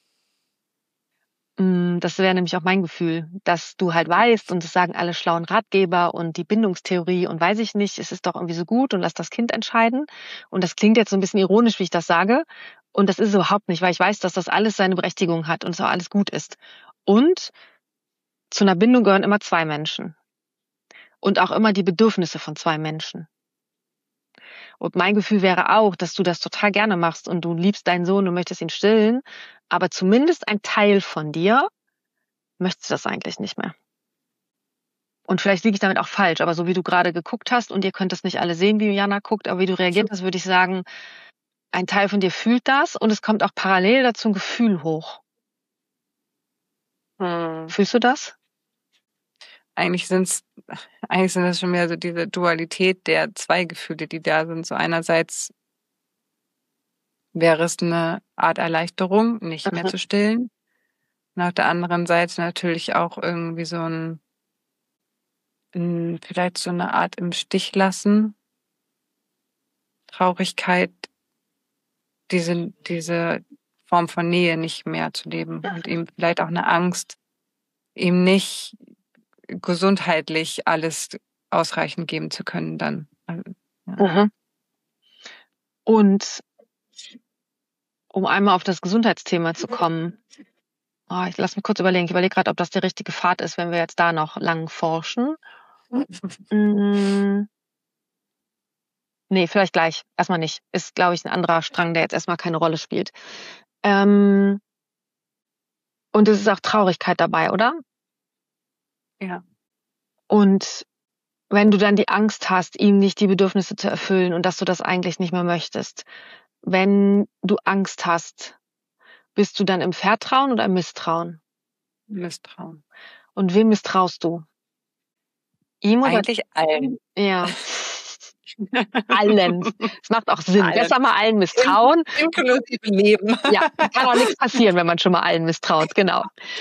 Das wäre nämlich auch mein Gefühl, dass du halt weißt, und das sagen alle schlauen Ratgeber und die Bindungstheorie und weiß ich nicht, es ist doch irgendwie so gut und lass das Kind entscheiden. Und das klingt jetzt so ein bisschen ironisch, wie ich das sage. Und das ist es überhaupt nicht, weil ich weiß, dass das alles seine Berechtigung hat und es auch alles gut ist. Und zu einer Bindung gehören immer 2 Menschen. Und auch immer die Bedürfnisse von 2 Menschen. Und mein Gefühl wäre auch, dass du das total gerne machst und du liebst deinen Sohn und möchtest ihn stillen, aber zumindest ein Teil von dir möchte das eigentlich nicht mehr. Und vielleicht liege ich damit auch falsch, aber so wie du gerade geguckt hast, und ihr könnt das nicht alle sehen, wie Jana guckt, aber wie du reagiert hast, würde ich sagen, ein Teil von dir fühlt das und es kommt auch parallel dazu ein Gefühl hoch. Fühlst du das?
Eigentlich sind das schon mehr so diese Dualität der 2 Gefühle, die da sind. So einerseits wäre es eine Art Erleichterung, nicht mehr zu stillen. Und auf der anderen Seite natürlich auch irgendwie so vielleicht so eine Art im Stich lassen. Traurigkeit, diese Form von Nähe nicht mehr zu leben. Und ihm vielleicht auch eine Angst, ihm nicht gesundheitlich alles ausreichend geben zu können dann. Also, ja.
um einmal auf das Gesundheitsthema zu kommen. Ich lass mich kurz überlegen. Ich überlege gerade, ob das der richtige Pfad ist, wenn wir jetzt da noch lang forschen. Nee, vielleicht gleich. Erstmal nicht. Ist, glaube ich, ein anderer Strang, der jetzt erstmal keine Rolle spielt. Und es ist auch Traurigkeit dabei, oder?
Ja.
Und wenn du dann die Angst hast, ihm nicht die Bedürfnisse zu erfüllen und dass du das eigentlich nicht mehr möchtest, wenn du Angst hast, bist du dann im Vertrauen oder im Misstrauen?
Misstrauen.
Und wem misstraust du? Ihm oder?
Eigentlich allen.
Ja. Allen. Es macht auch Sinn.
Allen.
Besser mal allen misstrauen.
Inklusive Leben.
Ja, kann auch nichts passieren, wenn man schon mal allen misstraut. Genau.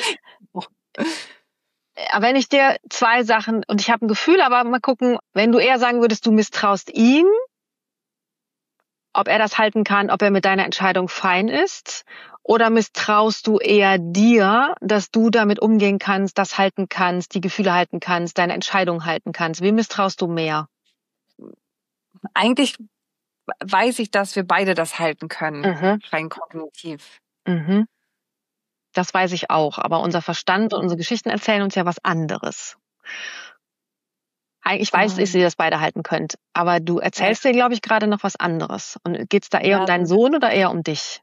Aber wenn ich dir 2 Sachen, und ich habe ein Gefühl, aber mal gucken, wenn du eher sagen würdest, du misstraust ihm, ob er das halten kann, ob er mit deiner Entscheidung fein ist, oder misstraust du eher dir, dass du damit umgehen kannst, das halten kannst, die Gefühle halten kannst, deine Entscheidung halten kannst? Wem misstraust du mehr?
Eigentlich weiß ich, dass wir beide das halten können, rein kognitiv.
Das weiß ich auch, aber unser Verstand und unsere Geschichten erzählen uns ja was anderes. Ich weiß, dass ihr das beide halten könnt, aber du erzählst dir, glaube ich, gerade noch was anderes. Und geht's da eher um deinen Sohn oder eher um dich?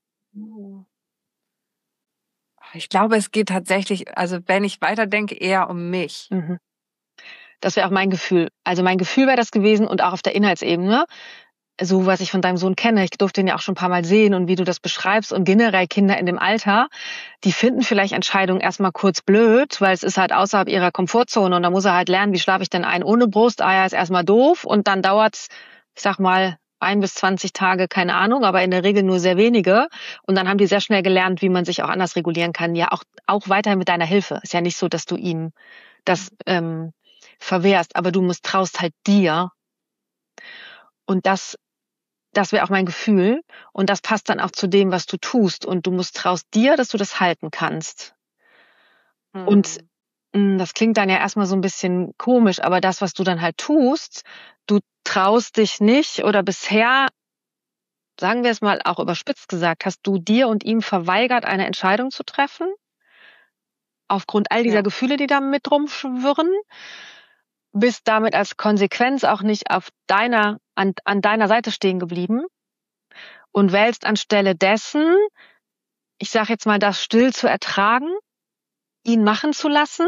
Ich glaube, es geht tatsächlich, also wenn ich weiterdenke, eher um mich.
Das wäre auch mein Gefühl. Also mein Gefühl wäre das gewesen und auch auf der Inhaltsebene. So, was ich von deinem Sohn kenne, ich durfte ihn ja auch schon ein paar Mal sehen und wie du das beschreibst und generell Kinder in dem Alter, die finden vielleicht Entscheidungen erstmal kurz blöd, weil es ist halt außerhalb ihrer Komfortzone und da muss er halt lernen, wie schlafe ich denn ein ohne Brust, ist erstmal doof und dann dauert's, ich sag mal, 1 bis 20 Tage, keine Ahnung, aber in der Regel nur sehr wenige und dann haben die sehr schnell gelernt, wie man sich auch anders regulieren kann, ja auch weiterhin mit deiner Hilfe. Ist ja nicht so, dass du ihm das verwehrst, aber du misstraust halt dir. Und das wäre auch mein Gefühl. Und das passt dann auch zu dem, was du tust. Und du misstraust dir, dass du das halten kannst. Und das klingt dann ja erstmal so ein bisschen komisch, aber das, was du dann halt tust, du traust dich nicht oder bisher, sagen wir es mal auch überspitzt gesagt, hast du dir und ihm verweigert, eine Entscheidung zu treffen? Aufgrund all dieser Gefühle, die da mit rumschwirren? Bist damit als Konsequenz auch nicht an deiner Seite stehen geblieben und wählst anstelle dessen, ich sage jetzt mal, das still zu ertragen, ihn machen zu lassen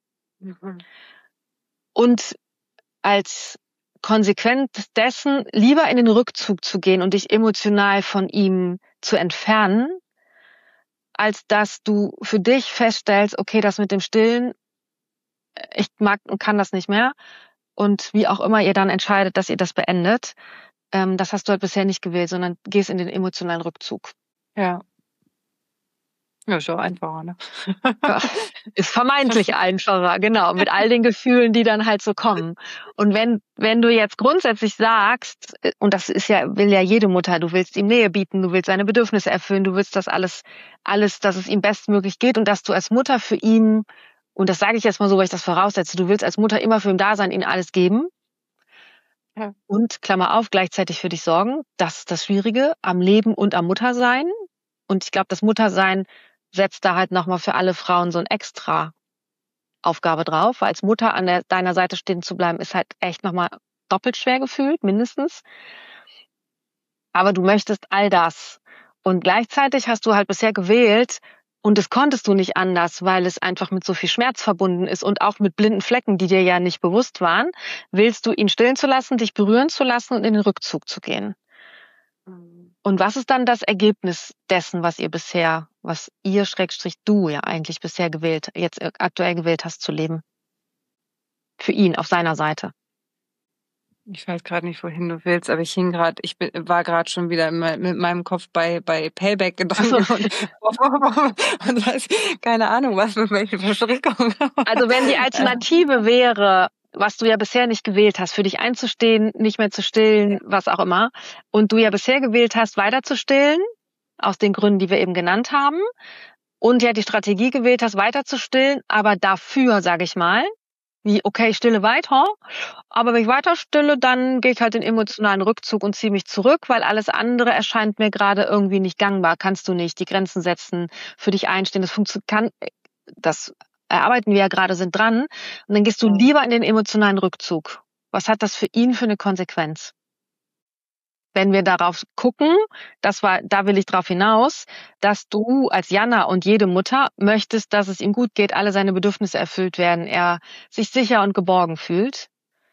und als Konsequenz dessen lieber in den Rückzug zu gehen und dich emotional von ihm zu entfernen, als dass du für dich feststellst, okay, das mit dem Stillen, ich mag und kann das nicht mehr. Und wie auch immer ihr dann entscheidet, dass ihr das beendet, das hast du halt bisher nicht gewählt, sondern gehst in den emotionalen Rückzug.
Ja. Ja, ist auch einfacher, ne?
Ja, ist vermeintlich einfacher, genau, mit all den Gefühlen, die dann halt so kommen. Und wenn du jetzt grundsätzlich sagst, und das ist ja, will ja jede Mutter, du willst ihm Nähe bieten, du willst seine Bedürfnisse erfüllen, du willst das alles, dass es ihm bestmöglich geht und dass du als Mutter für ihn, und das sage ich jetzt mal so, weil ich das voraussetze, du willst als Mutter immer für ihn da sein, ihm alles geben. Ja. Und, Klammer auf, gleichzeitig für dich sorgen. Das ist das Schwierige am Leben und am Muttersein. Und ich glaube, das Muttersein setzt da halt nochmal für alle Frauen so ein extra Aufgabe drauf. Weil als Mutter an deiner Seite stehen zu bleiben, ist halt echt nochmal doppelt schwer gefühlt, mindestens. Aber du möchtest all das. Und gleichzeitig hast du halt bisher gewählt, und das konntest du nicht anders, weil es einfach mit so viel Schmerz verbunden ist und auch mit blinden Flecken, die dir ja nicht bewusst waren, willst du ihn stillen zu lassen, dich berühren zu lassen und in den Rückzug zu gehen. Und was ist dann das Ergebnis dessen, was ihr /du ja eigentlich bisher jetzt aktuell gewählt hast zu leben? Für ihn, auf seiner Seite.
Ich weiß gerade nicht, wohin du willst, aber war gerade schon wieder mit meinem Kopf bei Payback gedrückt und weiß, keine Ahnung, was für welche Verstrickung.
Also wenn die Alternative wäre, was du ja bisher nicht gewählt hast, für dich einzustehen, nicht mehr zu stillen, was auch immer, und du ja bisher gewählt hast, weiter zu stillen, aus den Gründen, die wir eben genannt haben, und ja die Strategie gewählt hast, weiter zu stillen, aber dafür, sage ich mal, wie, okay, ich stille weiter, aber wenn ich weiter stille, dann gehe ich halt in emotionalen Rückzug und ziehe mich zurück, weil alles andere erscheint mir gerade irgendwie nicht gangbar. Kannst du nicht die Grenzen setzen, für dich einstehen, das erarbeiten wir ja gerade, sind dran. Und dann gehst du lieber in den emotionalen Rückzug. Was hat das für ihn für eine Konsequenz? Wenn wir darauf gucken, da will ich drauf hinaus, dass du als Jana und jede Mutter möchtest, dass es ihm gut geht, alle seine Bedürfnisse erfüllt werden, er sich sicher und geborgen fühlt.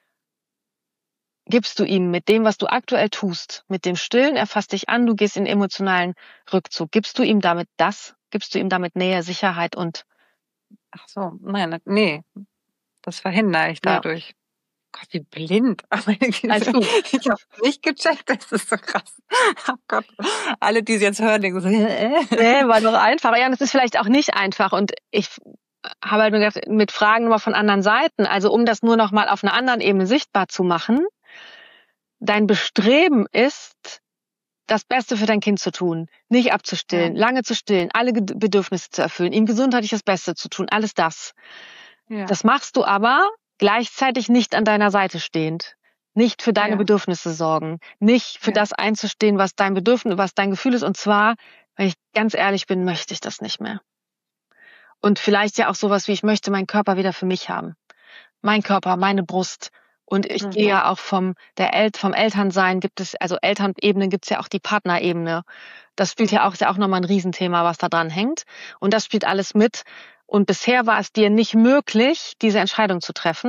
Gibst du ihm mit dem, was du aktuell tust, mit dem Stillen, er fasst dich an, du gehst in emotionalen Rückzug, gibst du ihm damit Nähe, Sicherheit und...
Ach so, nein, nee, das verhindere ich dadurch. Ja. Gott, wie blind.
Alles gut.
Ich habe nicht gecheckt, das ist so krass. Oh Gott, alle, die es jetzt hören, denken so,
Nee, war doch einfach. Ja, und es ist vielleicht auch nicht einfach. Und ich habe halt nur gedacht, mit Fragen nochmal von anderen Seiten, also um das nur nochmal auf einer anderen Ebene sichtbar zu machen, dein Bestreben ist, das Beste für dein Kind zu tun, nicht abzustillen, lange zu stillen, alle Bedürfnisse zu erfüllen, ihm gesundheitlich das Beste zu tun, alles das. Ja. Das machst du aber gleichzeitig nicht an deiner Seite stehend, nicht für deine Bedürfnisse sorgen, nicht für das einzustehen, was dein Bedürfnis, was dein Gefühl ist. Und zwar, wenn ich ganz ehrlich bin, möchte ich das nicht mehr. Und vielleicht ja auch sowas wie, ich möchte meinen Körper wieder für mich haben. Mein Körper, meine Brust. Und ich gehe ja auch vom Elternsein also Elternebene gibt's ja auch die Partnerebene. Das ist ja auch nochmal ein Riesenthema, was da dran hängt. Und das spielt alles mit. Und bisher war es dir nicht möglich, diese Entscheidung zu treffen.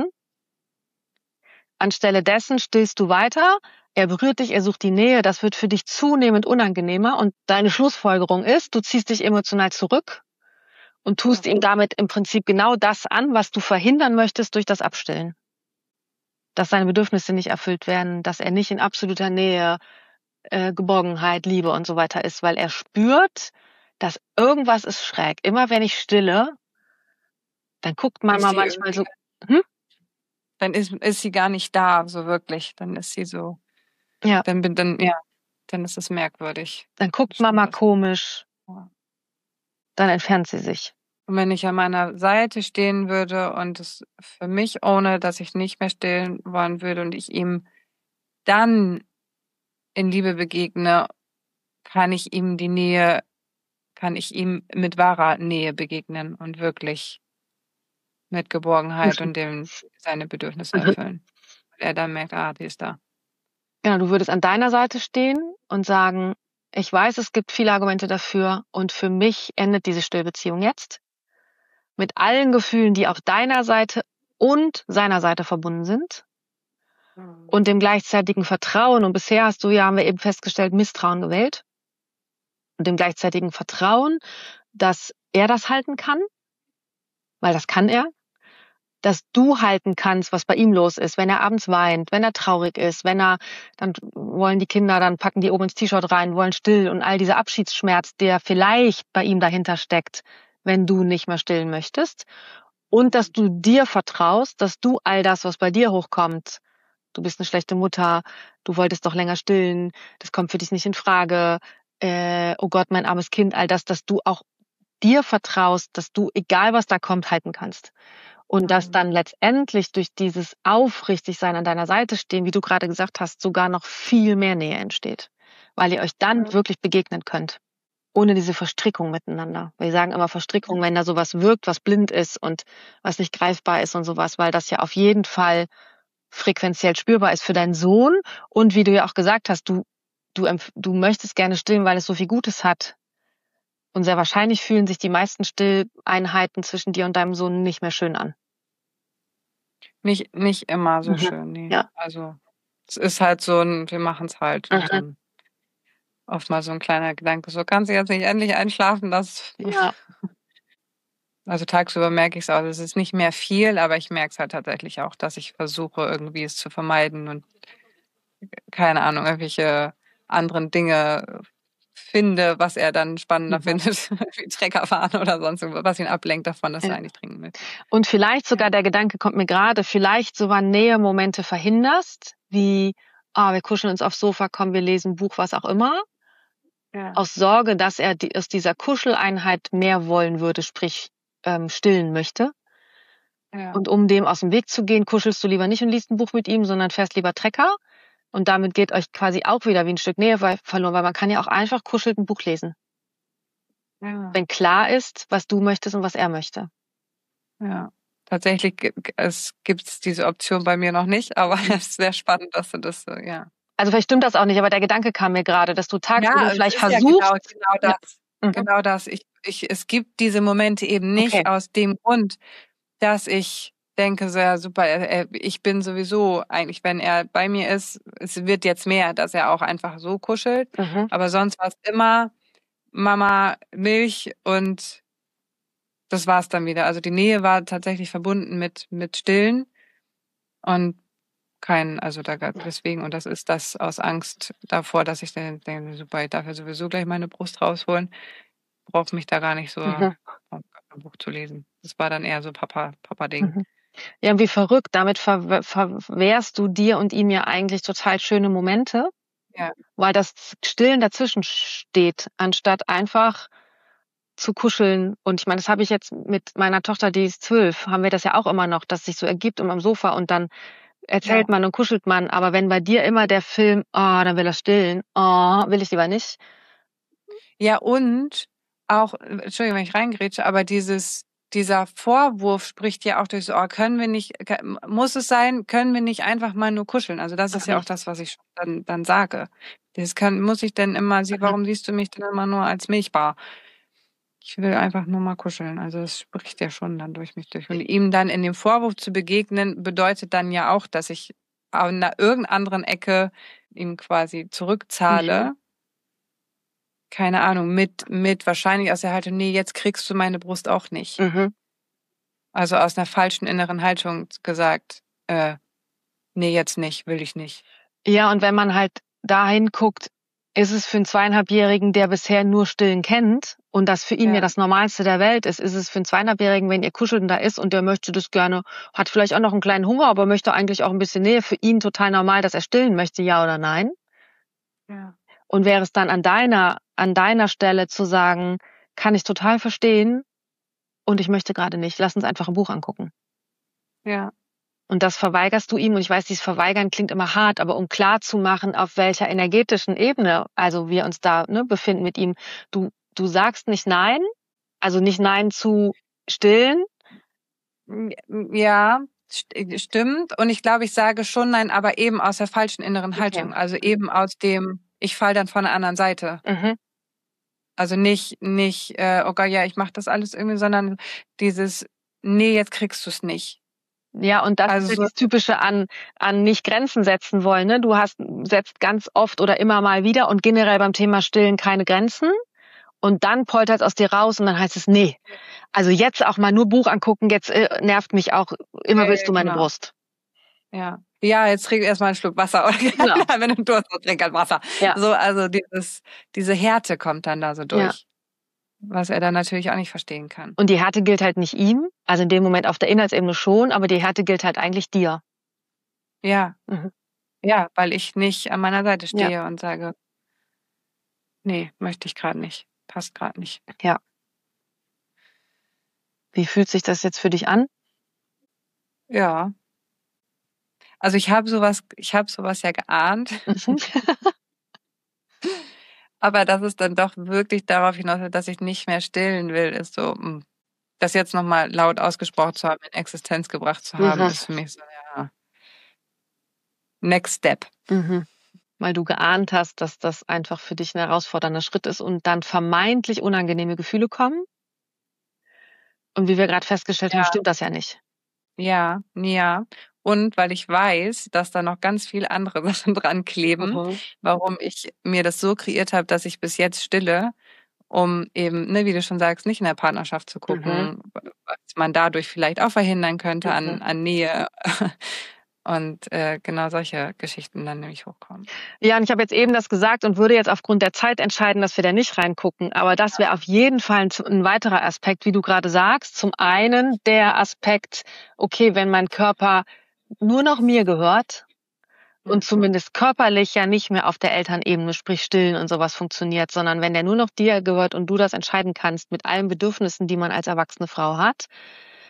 Anstelle dessen stillst du weiter, er berührt dich, er sucht die Nähe, das wird für dich zunehmend unangenehmer und deine Schlussfolgerung ist, du ziehst dich emotional zurück und tust ihm damit im Prinzip genau das an, was du verhindern möchtest durch das Abstillen. Dass seine Bedürfnisse nicht erfüllt werden, dass er nicht in absoluter Nähe, Geborgenheit, Liebe und so weiter ist, weil er spürt, dass irgendwas ist schräg. Immer wenn ich stille, dann guckt Mama manchmal so,
Dann ist sie gar nicht da, so wirklich. Dann ist sie so, dann ist es merkwürdig.
Dann guckt Mama komisch, dann entfernt sie sich.
Und wenn ich an meiner Seite stehen würde und es für mich, ohne dass ich nicht mehr stillen wollen würde und ich ihm dann in Liebe begegne, kann ich ihm mit wahrer Nähe begegnen und wirklich mit Geborgenheit und seine Bedürfnisse erfüllen. Und er dann merkt, die ist da.
Genau, du würdest an deiner Seite stehen und sagen, ich weiß, es gibt viele Argumente dafür und für mich endet diese Stillbeziehung jetzt. Mit allen Gefühlen, die auf deiner Seite und seiner Seite verbunden sind. Und dem gleichzeitigen Vertrauen. Und bisher haben wir eben festgestellt, Misstrauen gewählt. Und dem gleichzeitigen Vertrauen, dass er das halten kann. Weil das kann er. Dass du halten kannst, was bei ihm los ist, wenn er abends weint, wenn er traurig ist, dann wollen die Kinder, dann packen die oben ins T-Shirt rein, wollen still und all dieser Abschiedsschmerz, der vielleicht bei ihm dahinter steckt, wenn du nicht mehr stillen möchtest. Und dass du dir vertraust, dass du all das, was bei dir hochkommt, du bist eine schlechte Mutter, du wolltest doch länger stillen, das kommt für dich nicht in Frage, oh Gott, mein armes Kind, all das, dass du auch dir vertraust, dass du, egal was da kommt, halten kannst. Und dass dann letztendlich durch dieses Aufrichtigsein an deiner Seite stehen, wie du gerade gesagt hast, sogar noch viel mehr Nähe entsteht. Weil ihr euch dann wirklich begegnen könnt. Ohne diese Verstrickung miteinander. Wir sagen immer Verstrickung, wenn da sowas wirkt, was blind ist und was nicht greifbar ist und sowas, weil das ja auf jeden Fall frequenziell spürbar ist für deinen Sohn. Und wie du ja auch gesagt hast, du möchtest gerne stillen, weil es so viel Gutes hat. Und sehr wahrscheinlich fühlen sich die meisten Stilleinheiten zwischen dir und deinem Sohn nicht mehr schön an.
Nicht immer so schön, nee. Ja. Also es ist halt so wir machen es halt. Und dann oft mal so ein kleiner Gedanke, so kannst du jetzt nicht endlich einschlafen,
Ja.
Also tagsüber merke ich es auch, es ist nicht mehr viel, aber ich merke es halt tatsächlich auch, dass ich versuche, irgendwie es zu vermeiden und keine Ahnung, irgendwelche anderen Dinge finde, was er dann spannender findet, wie Trecker fahren oder sonst irgendwas, was ihn ablenkt davon, dass er eigentlich trinken will.
Und vielleicht sogar der Gedanke kommt mir gerade, vielleicht sogar Nähe-Momente verhinderst, wie, wir kuscheln uns aufs Sofa, komm, wir lesen ein Buch, was auch immer, aus Sorge, dass er aus dieser Kuscheleinheit mehr wollen würde, sprich stillen möchte.
Ja.
Und um dem aus dem Weg zu gehen, kuschelst du lieber nicht und liest ein Buch mit ihm, sondern fährst lieber Trecker. Und damit geht euch quasi auch wieder wie ein Stück Nähe verloren, weil man kann ja auch einfach kuschelnd ein Buch lesen.
Ja.
Wenn klar ist, was du möchtest und was er möchte.
Ja. Tatsächlich gibt diese Option bei mir noch nicht, aber es ist sehr spannend, dass du das, ja.
Also vielleicht stimmt das auch nicht, aber der Gedanke kam mir gerade, dass du tagsüber vielleicht versuchst.
Ja, genau das.
Ja.
Genau das. Es gibt diese Momente eben nicht aus dem Grund, dass ich denke, so ja, super, ich bin sowieso eigentlich, wenn er bei mir ist, es wird jetzt mehr, dass er auch einfach so kuschelt. Aber sonst war es immer Mama, Milch und das war's dann wieder. Also die Nähe war tatsächlich verbunden mit Stillen und deswegen, und das ist das aus Angst davor, dass ich dann denke, super, ich darf ja sowieso gleich meine Brust rausholen, brauche mich da gar nicht so ein Buch zu lesen. Das war dann eher so Papa-Ding.
Ja, und wie verrückt, damit verwehrst du dir und ihm ja eigentlich total schöne Momente, weil das Stillen dazwischen steht, anstatt einfach zu kuscheln. Und ich meine, das habe ich jetzt mit meiner Tochter, die ist 12, haben wir das ja auch immer noch, dass sich so ergibt am Sofa und dann erzählt man und kuschelt man. Aber wenn bei dir immer der Film, dann will er stillen, will ich lieber nicht.
Ja, und auch, Entschuldigung, wenn ich reingrätsche, aber dieser Vorwurf spricht ja auch durch so, muss es sein, können wir nicht einfach mal nur kuscheln? Also das ist ja auch das, was ich dann sage. Muss ich denn immer, warum siehst du mich denn immer nur als Milchbar? Ich will einfach nur mal kuscheln. Also es spricht ja schon dann durch mich durch. Und ihm dann in dem Vorwurf zu begegnen, bedeutet dann ja auch, dass ich an irgendeiner anderen Ecke ihm quasi zurückzahle. Keine Ahnung, mit wahrscheinlich aus der Haltung, nee, jetzt kriegst du meine Brust auch nicht. Also aus einer falschen inneren Haltung gesagt, nee, jetzt nicht, will ich nicht.
Ja, und wenn man halt dahin guckt, ist es für einen 2,5-Jährigen, der bisher nur Stillen kennt und das für ihn ja das Normalste der Welt ist es für einen 2,5-Jährigen, wenn ihr kuscheln da ist und der möchte das gerne, hat vielleicht auch noch einen kleinen Hunger, aber möchte eigentlich auch ein bisschen Nähe, für ihn total normal, dass er stillen möchte, ja oder nein?
Ja.
Und wäre es dann an deiner Stelle zu sagen, kann ich total verstehen und ich möchte gerade nicht, lass uns einfach ein Buch angucken.
Ja.
Und das verweigerst du ihm. Und ich weiß, dieses Verweigern klingt immer hart, aber um klar zu machen, auf welcher energetischen Ebene, also wir uns da befinden mit ihm, du sagst nicht nein, also nicht nein zu stillen.
Ja, stimmt. Und ich glaube, ich sage schon nein, aber eben aus der falschen inneren Haltung. Also eben aus dem, ich falle dann von der anderen Seite. Also nicht, oh Gott, ja, ich mache das alles irgendwie, sondern dieses, nee, jetzt kriegst du es nicht.
Ja, und das ist das Typische an nicht Grenzen setzen wollen. Ne? Du setzt ganz oft oder immer mal wieder und generell beim Thema Stillen keine Grenzen. Und dann poltert es aus dir raus und dann heißt es, nee, also jetzt auch mal nur Buch angucken, jetzt nervt mich auch, immer willst du meine Brust.
Ja. Ja, jetzt trink erstmal einen Schluck Wasser. Oder genau. Wenn du Durst hast, trink halt Wasser.
Ja.
So, also diese Härte kommt dann da so durch. Ja. Was er dann natürlich auch nicht verstehen kann.
Und die Härte gilt halt nicht ihm, also in dem Moment auf der Inhaltsebene schon, aber die Härte gilt halt eigentlich dir.
Ja. Ja, weil ich nicht an meiner Seite stehe und sage, nee, möchte ich gerade nicht. Passt gerade nicht.
Ja. Wie fühlt sich das jetzt für dich an?
Ja. Also ich habe sowas ja geahnt. Aber dass es dann doch wirklich darauf hinaus, dass ich nicht mehr stillen will, ist so, das jetzt nochmal laut ausgesprochen zu haben, in Existenz gebracht zu haben, ist für mich so, ja, next step.
Weil du geahnt hast, dass das einfach für dich ein herausfordernder Schritt ist und dann vermeintlich unangenehme Gefühle kommen. Und wie wir gerade festgestellt haben, stimmt das ja nicht.
Ja. Und weil ich weiß, dass da noch ganz viele andere Sachen dran kleben, warum ich mir das so kreiert habe, dass ich bis jetzt stille, um eben, wie du schon sagst, nicht in der Partnerschaft zu gucken, was man dadurch vielleicht auch verhindern könnte an Nähe. Und genau solche Geschichten dann nämlich hochkommen.
Ja, und ich habe jetzt eben das gesagt und würde jetzt aufgrund der Zeit entscheiden, dass wir da nicht reingucken. Aber das wäre auf jeden Fall ein weiterer Aspekt, wie du gerade sagst. Zum einen der Aspekt, okay, wenn mein Körper nur noch mir gehört und zumindest körperlich ja nicht mehr auf der Elternebene, sprich Stillen und sowas funktioniert, sondern wenn der nur noch dir gehört und du das entscheiden kannst mit allen Bedürfnissen, die man als erwachsene Frau hat,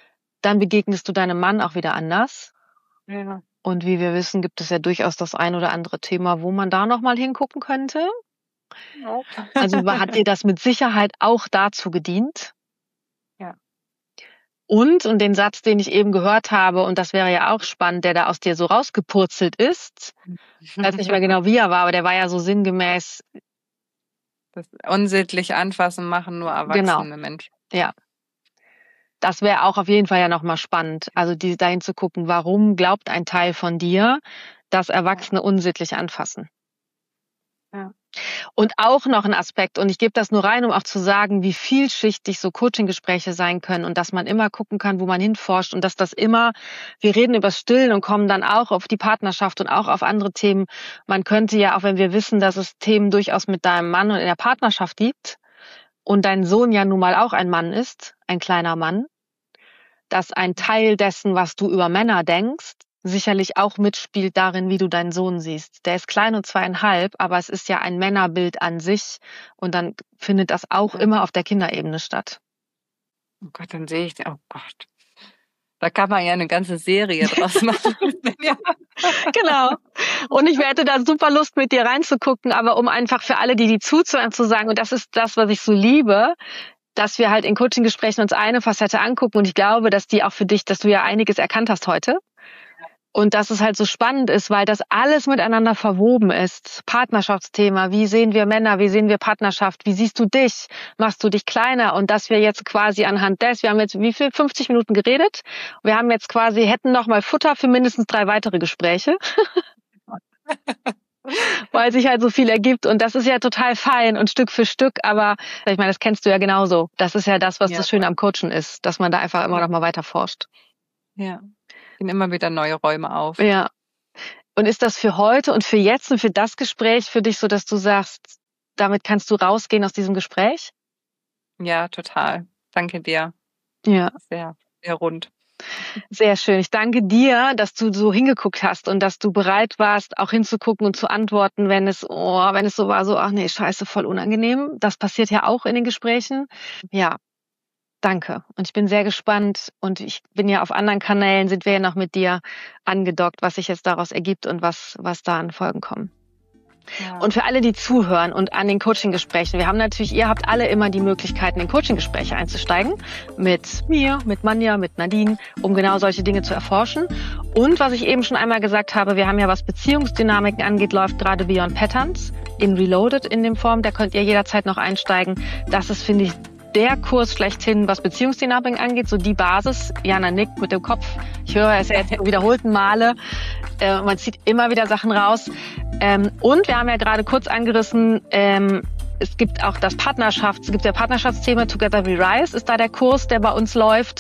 dann begegnest du deinem Mann auch wieder anders.
Ja.
Und wie wir wissen, gibt es ja durchaus das ein oder andere Thema, wo man da nochmal hingucken könnte.
Ja.
Also hat dir das mit Sicherheit auch dazu gedient.
Ja.
Und den Satz, den ich eben gehört habe, und das wäre ja auch spannend, der da aus dir so rausgepurzelt ist, ich weiß nicht mehr genau, wie er war, aber der war ja so sinngemäß.
Das unsittlich anfassen machen nur erwachsene Menschen.
Ja. Das wäre auch auf jeden Fall ja nochmal spannend. Also dahin zu gucken, warum glaubt ein Teil von dir, dass Erwachsene unsittlich anfassen.
Ja.
Und auch noch ein Aspekt, und ich gebe das nur rein, um auch zu sagen, wie vielschichtig so Coaching-Gespräche sein können und dass man immer gucken kann, wo man hinforscht und dass das immer, wir reden über Stillen und kommen dann auch auf die Partnerschaft und auch auf andere Themen. Man könnte ja, auch wenn wir wissen, dass es Themen durchaus mit deinem Mann und in der Partnerschaft gibt und dein Sohn ja nun mal auch ein Mann ist, ein kleiner Mann, dass ein Teil dessen, was du über Männer denkst, sicherlich auch mitspielt darin, wie du deinen Sohn siehst. Der ist klein und 2,5, aber es ist ja ein Männerbild an sich und dann findet das auch immer auf der Kinderebene statt.
Oh Gott, dann sehe ich, oh Gott. Da kann man ja eine ganze Serie draus machen. Ja.
Genau. Und ich hätte da super Lust, mit dir reinzugucken, aber um einfach für alle, die zuzuhören, zu sagen, und das ist das, was ich so liebe, dass wir halt in Coaching-Gesprächen uns eine Facette angucken und ich glaube, dass die auch für dich, dass du ja einiges erkannt hast heute. Und dass es halt so spannend ist, weil das alles miteinander verwoben ist. Partnerschaftsthema, wie sehen wir Männer, wie sehen wir Partnerschaft, wie siehst du dich, machst du dich kleiner? Und dass wir jetzt quasi anhand des, wir haben jetzt 50 Minuten geredet, wir haben jetzt quasi, hätten noch mal Futter für mindestens 3 weitere Gespräche. Weil sich halt so viel ergibt und das ist ja total fein und Stück für Stück, aber ich meine, das kennst du ja genauso. Das ist ja das, was das Schöne am Coachen ist, dass man da einfach immer noch mal weiter forscht.
Ja. Gehen immer wieder neue Räume auf.
Ja. Und ist das für heute und für jetzt und für das Gespräch für dich so, dass du sagst, damit kannst du rausgehen aus diesem Gespräch?
Ja, total. Danke dir.
Ja.
Sehr, sehr rund.
Sehr schön. Ich danke dir, dass du so hingeguckt hast und dass du bereit warst, auch hinzugucken und zu antworten, wenn es so war, so, ach nee, scheiße, voll unangenehm. Das passiert ja auch in den Gesprächen. Ja. Danke. Und ich bin sehr gespannt und ich bin ja auf anderen Kanälen, sind wir ja noch mit dir angedockt, was sich jetzt daraus ergibt und was da an Folgen kommen. Ja. Und für alle, die zuhören und an den Coaching-Gesprächen, ihr habt alle immer die Möglichkeiten, in Coaching-Gespräche einzusteigen. Mit mir, mit Manja, mit Nadine, um genau solche Dinge zu erforschen. Und was ich eben schon einmal gesagt habe, wir haben ja, was Beziehungsdynamiken angeht, läuft gerade Beyond Patterns in Reloaded in dem Form. Da könnt ihr jederzeit noch einsteigen. Das ist, finde ich, der Kurs schlechthin, was Beziehungsdynamiken angeht, so die Basis. Jana nickt mit dem Kopf. Ich höre es ja jetzt wiederholten Male. Man zieht immer wieder Sachen raus. Und wir haben ja gerade kurz angerissen, es gibt auch das Partnerschaftsthema Together We Rise, ist da der Kurs, der bei uns läuft,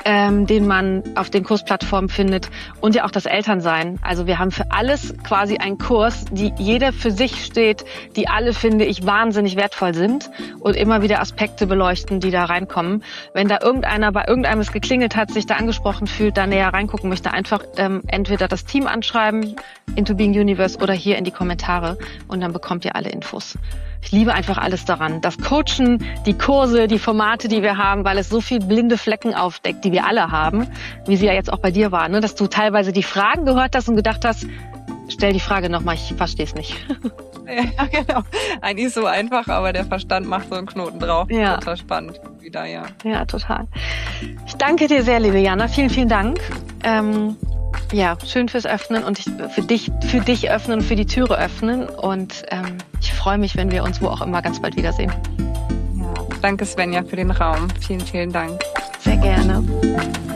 den man auf den Kursplattformen findet. Und ja auch das Elternsein. Also wir haben für alles quasi einen Kurs, die jeder für sich steht, die alle, finde ich, wahnsinnig wertvoll sind und immer wieder Aspekte beleuchten, die da reinkommen. Wenn da irgendeiner bei irgendeinem es geklingelt hat, sich da angesprochen fühlt, da näher reingucken möchte, einfach entweder das Team anschreiben, Into Being Universe, oder hier in die Kommentare und dann bekommt ihr alle Infos. Ich liebe einfach alles daran. Das Coachen, die Kurse, die Formate, die wir haben, weil es so viel blinde Flecken aufdeckt, die wir alle haben, wie sie ja jetzt auch bei dir waren, ne? Dass du teilweise die Fragen gehört hast und gedacht hast, stell die Frage nochmal, ich verstehe es nicht.
Ja, genau. Eigentlich so einfach, aber der Verstand macht so einen Knoten drauf.
Ja.
Total spannend wieder, ja.
Ja, total. Ich danke dir sehr, liebe Jana. Vielen, vielen Dank. Ja, schön fürs Öffnen und für dich öffnen, für die Türe öffnen. Und ich freue mich, wenn wir uns wo auch immer ganz bald wiedersehen.
Ja, danke Svenja für den Raum. Vielen, vielen Dank.
Sehr gerne.